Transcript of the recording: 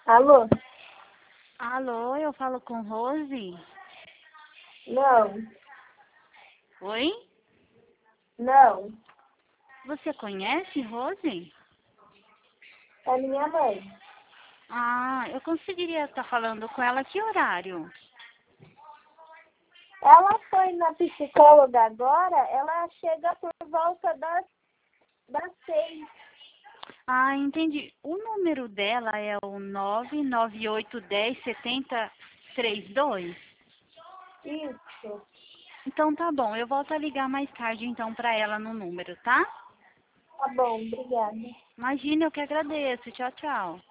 Alô? Alô, eu falo com Rose? Não, Oi? não. Você conhece Rose? É minha mãe. Ah, eu conseguiria estar falando com ela que horário? Ela foi na psicóloga agora, ela chega por volta das 6. Ah, entendi. O número dela é o 998107032. Isso. Então tá bom, eu volto a ligar mais tarde então para ela no número, tá? Tá bom, obrigada. Imagina, eu que agradeço. Tchau, tchau.